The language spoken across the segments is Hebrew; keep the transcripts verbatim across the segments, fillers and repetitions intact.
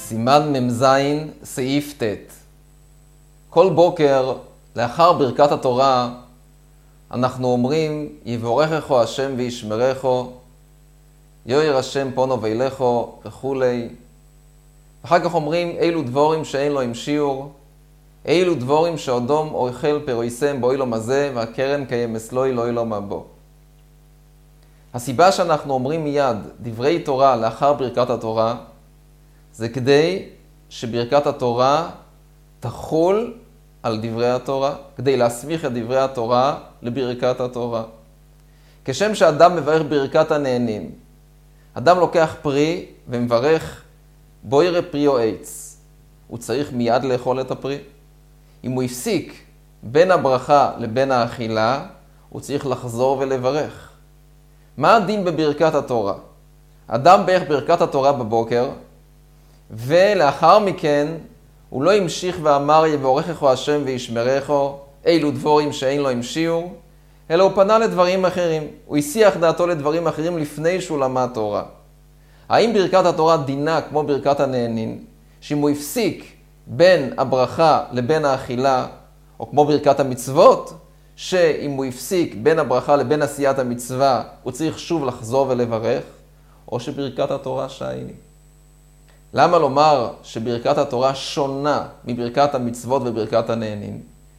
סימן ממזין, סעיף ט'. כל בוקר, לאחר ברכת התורה, אנחנו אומרים, יבורכך השם וישמרך, יאיר השם פונו וילכו וכולי. אחר כך אומרים, אילו דבורים שאין לו עם שיעור, אילו דבורים שאודום אוכל פרויסם בו אילום הזה, והקרן קיימס-לוי לא אילום הבו. הסיבה שאנחנו אומרים מיד דברי תורה לאחר ברכת התורה, זה כדי שברכת התורה תחול על דברי התורה, כדי להסמיך את דברי התורה לברכת התורה. כשם שאדם מברך ברכת הנהנים, אדם לוקח פרי ומברך בו ירא פרי או עץ, הוא צריך מיד לאכול את הפרי. אם הוא הפסיק בין הברכה לבין האכילה, הוא צריך לחזור ולברך. מה הדין בברכת התורה? אדם ברך ברכת התורה בבוקר, ולאחר מכן הוא לא המשיך ואמר יבורכך השם וישמרך, אילו דבורים שאין לו עם שיעור, אלא הוא פנה לדברים אחרים. הוא הסיח דעתו לדברים אחרים לפני שהוא למד תורה. האם ברכת התורה דינה כמו ברכת הנהנין, שאם הוא הפסיק בין הברכה לבין האכילה, או כמו ברכת המצוות, שאם הוא הפסיק בין הברכה לבין עשיית המצווה, הוא צריך שוב לחזור ולברך, או שברכת התורה שייני. למה לומר שברכת התורה שונה מברכת המצוות וברכת הנהנין?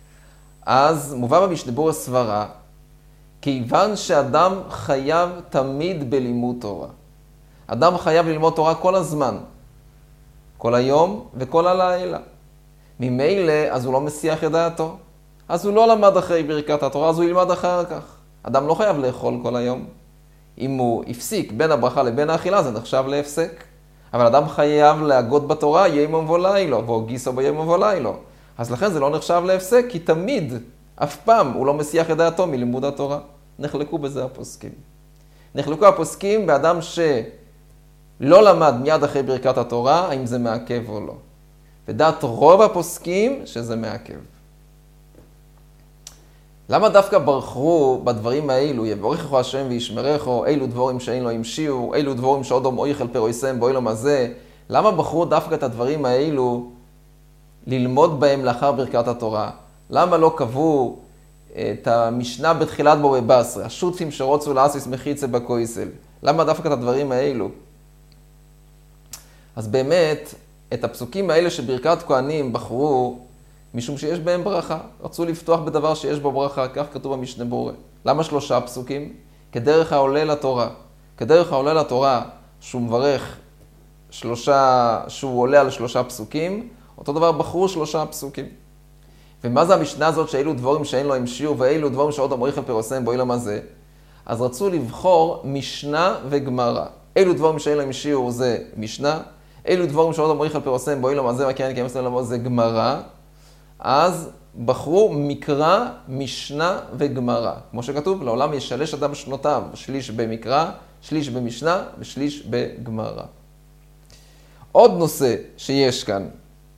אז מובא במשנה ברורה סברה, כיוון שאדם חייב תמיד בלימוד תורה. אדם חייב ללמוד תורה כל הזמן, כל היום וכל הלילה. ממילא אז הוא לא מסיח את דעתו. אז הוא לא למד אחרי ברכת התורה, אז הוא ילמד אחר כך. אדם לא חייב לאכול כל היום. אם הוא הפסיק בין הברכה לבין האכילה, זה נחשב להפסק. אבל אדם חייב להגות בתורה ימום ולילה, והגיסו בימום ולילה. אז לכן זה לא נחשב להפסק, כי תמיד, אף פעם, הוא לא מסיח את דעתו מלימוד התורה. נחלקו בזה הפוסקים. נחלקו הפוסקים באדם שלא למד מיד אחרי ברכת התורה, האם זה מעכב או לא. ודעת רוב הפוסקים שזה מעכב. למה דווקא ברכו בדברים האלו, יבורכך השם וישמרך, אילו דבורים שאין לו עם שיעור, אילו דבורים שאודום אוכל פרויסם בו אילום הזה, למה בחרו דווקא את הדברים האלו ללמוד בהם לאחר ברכת התורה? למה לא קבעו את המשנה בתחילת בו בבסרה, השותפים שרוצו לאסיס מחיצה בקויסל? למה דווקא את הדברים האלו? אז באמת, את הפסוקים האלה שברכת כהנים בחרו, משום שיש בהם ברכה. רצו לפתוח בדבר שיש בו ברכה, כך כתוב במשנה ברורה. למה שלושה פסוקים? כדרך העולה לתורה. כדרך העולה לתורה, שהוא מברך שלושה, שהוא עולה על שלושה פסוקים, אותו דבר בחרו שלושה פסוקים. ומה זה המשנה הזאת שאילו דבורים שאין לו עם שיעור, ואילו דבורים שעוד המוריך פרוסם בו אילם הזה? אז רצו לבחור משנה וגמרא. אילו דבורים שאין לו עם שיעור זה משנה, אילו דבורים שעוד המוריך פרוסם בו אילם הזה, והקרן קיימס-לוי לא אילום הזה, זה גמרא. אז בחרו מקרא, משנה וגמרא. כמו שכתוב, לעולם ישלש אדם שנותיו, שליש במקרא, שליש במשנה ושליש בגמרא. עוד נושא שיש כאן.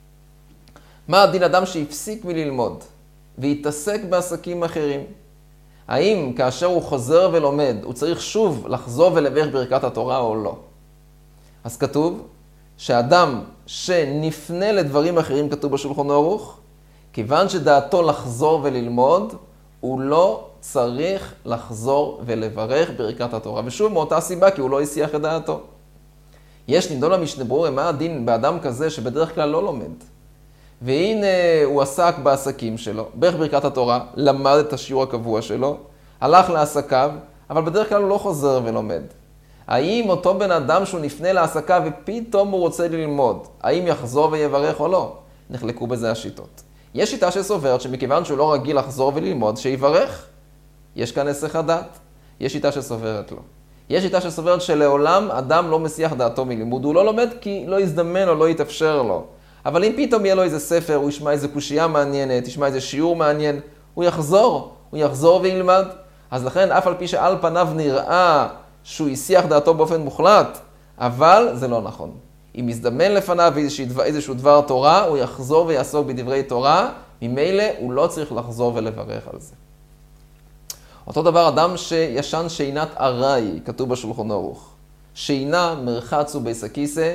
מה הדין אדם שהפסיק מללמוד והתעסק בעסקים אחרים? האם כאשר הוא חוזר ולומד, הוא צריך שוב לחזור ולברך ברכת התורה או לא? אז כתוב שאדם שנפנה לדברים אחרים, כתוב בשולחן ערוך, כיוון שדעתו לחזור וללמוד, הוא לא צריך לחזור ולברך ברכת התורה. ושוב, מאותה סיבה, כי הוא לא הסיח את דעתו. יש נידון במשנה ברורה, מה הדין באדם כזה שבדרך כלל לא לומד? והנה הוא עסק בעסקים שלו, ברך ברכת התורה, למד את השיעור הקבוע שלו, הלך לעסקיו, אבל בדרך כלל הוא לא חוזר ולומד. האם אותו בן אדם שהוא נפנה לעסקיו ופתאום הוא רוצה ללמוד, האם יחזור ויברך או לא? נחלקו בזה השיטות. יש שיטה שסוברת שמכיוון שהוא לא רגיל לחזור וללמוד, שיברך. יש כאן היסח הדעת. יש שיטה שסוברת לו. יש שיטה שסוברת שלעולם אדם לא מסיח דעתו מלימוד. הוא לא לומד כי לא יזדמן או לא יתאפשר לו. אבל אם פתאום יהיה לו איזה ספר, הוא ישמע איזה קושייה מעניינת, ישמע איזה שיעור מעניין, הוא יחזור. הוא יחזור וילמד. אז לכן, אף על פי שעל פניו נראה שהוא יסיח דעתו באופן מוחלט, אבל זה לא נכון. אם יזדמן לפניו איזשהו דבר תורה, הוא יחזור ויעסוק בדברי תורה, ממילא הוא לא צריך לחזור ולברך על זה. אותו דבר אדם שישן שינת ארעי, כתוב בשולחן ערוך. שינה מרחץ וביס הכיסא,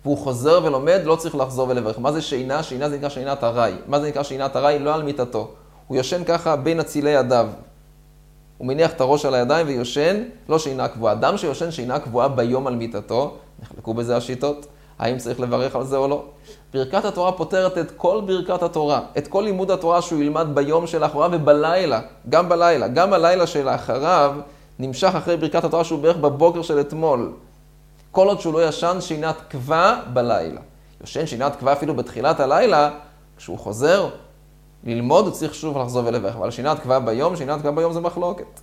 והוא חוזר ולומד, לא צריך לחזור ולברך. מה זה שינה? שינה זה נקרא שינת ארעי. מה זה נקרא שינת ארעי? לא על מיטתו. הוא יושן ככה בין אצילי ידיו. הוא מניח את הראש על הידיים ויושן, לא שינה קבועה. אדם שיושן שינה קבועה ביום על מיטתו, נחלקו בזה השיטות, האם צריך לברך על זה או לא. ברכת התורה פותרת את כל ברכת התורה, את כל לימוד התורה שהוא ילמד ביום שלאחריו ובלילה, גם בלילה, גם הלילה שלאחריו נמשך אחרי ברכת התורה שהוא בערך בבוקר של אתמול. כל עוד שהוא לא ישן שינת קבועה בלילה. יושן שינת קבועה אפילו בתחילת הלילה, כשהוא חוזר ללמוד, הוא צריך שוב לחזור ולברך. אבל שינת קבועה ביום, שינת קבועה ביום זה מחלוקת.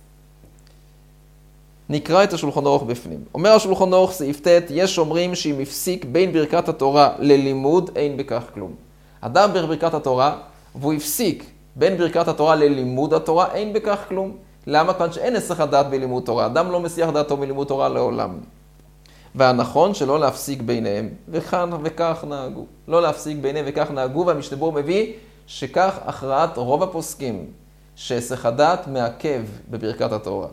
נקרא את השולחן ערוך בפנים. אומר השולחן ערוך סעיף ט', יש אומרים שאם הפסיק בין ברכת התורה ללימוד, אין בכך כלום. אדם בברכת התורה, והוא הפסיק בין ברכת התורה ללימוד התורה, אין בכך כלום. למה? כיוון שאין הסח הדעת בלימוד תורה. אדם לא מסיח דעתו מלימוד תורה לעולם. והנכון שלא להפסיק ביניהם, וכך, וכך נהגו. לא להפסיק ביניהם וכך נהגו, והמשנה ברורה מביא שכך הכרעת רוב הפוסקים, שהסח הדעת מעכב בברכת התורה.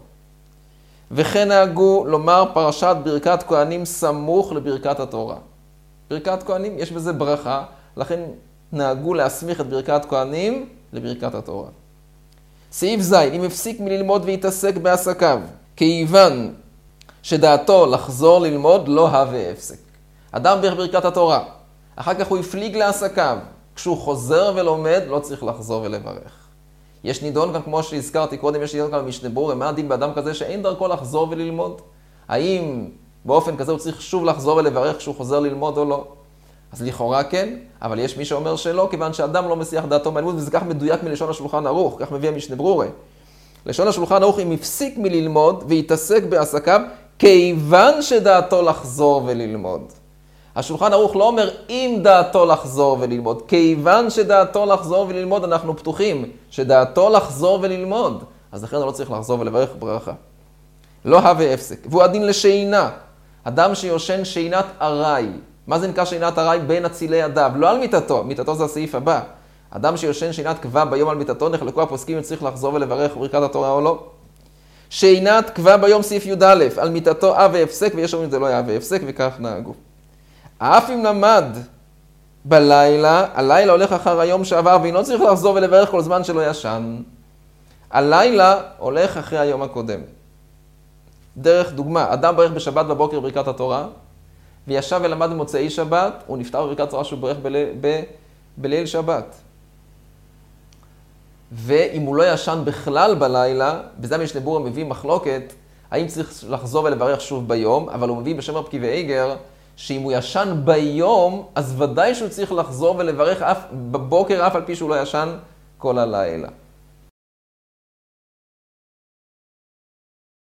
וכן נהגו לומר פרשת ברכת כהנים סמוך לברכת התורה. ברכת כהנים יש בזה ברכה, לכן נהגו להסמיך את ברכת כהנים לברכת התורה. סעיף ז', אם הפסיק מללמוד והתעסק בעסקיו, כיוון שדעתו לחזור ללמוד לא הווה הפסק. אדם ברכת התורה, אחר כך הוא הפליג לעסקיו, כשהוא חוזר ולומד לא צריך לחזור ולברך. יש נידון כאן, כמו שהזכרתי קודם, יש נידון כאן במשנה ברורה, מה הדין באדם כזה שאין דרכו לחזור וללמוד? האם באופן כזה הוא צריך שוב לחזור ולברך כשהוא חוזר ללמוד או לא? אז לכאורה כן, אבל יש מי שאומר שלא, כיוון שאדם לא מסיח דעתו מהלימוד, וזה כך מדויק מלשון השולחן ערוך, כך מביא המשנה ברורה. לשון השולחן ערוך, אם הפסיק מללמוד והתעסק בעסקיו, כיוון שדעתו לחזור וללמוד. השולחן ערוך לא אומר אם דעתו לחזור וללמוד, כיוון שדעתו לחזור וללמוד אנחנו פתוחים, שדעתו לחזור וללמוד, אז לכן לא צריך לחזור ולברך ברכה. לא הווה הפסק. והוא הדין לשינה, אדם שיושן שינת ארעי. מה זה נקרא שינת ארעי? בין אצילי ידיו, לא על מיטתו, מיטתו זה הסעיף הבא. אדם שיושן שינת קבועה ביום על מיטתו, נחלקו הפוסקים אם צריך לחזור ולברך ברכת התורה או לא. שינת קבועה ביום סעיף י' א', על מיטתו הווה הפסק, ויש אומרים זה לא הווה הפסק, וכך נהגו. אף אם למד בלילה, הלילה הולך אחר היום שעבר, ואינו צריך לחזור ולברך כל זמן שלא ישן. הלילה הולך אחרי היום הקודם. דרך דוגמה, אדם ברך בשבת בבוקר ברכת התורה, וישב ולמד במוצאי שבת, הוא נפטר בברכת התורה שהוא ברך בליל, ב, בליל שבת. ואם הוא לא ישן בכלל בלילה, בזה המשנה ברורה מביא מחלוקת, האם צריך לחזור ולברך שוב ביום, אבל הוא מביא בשם רב עקיבא איגר, שאם הוא ישן ביום, אז ודאי שהוא צריך לחזור ולברך אף, בבוקר אף על פי שהוא לא ישן כל הלילה.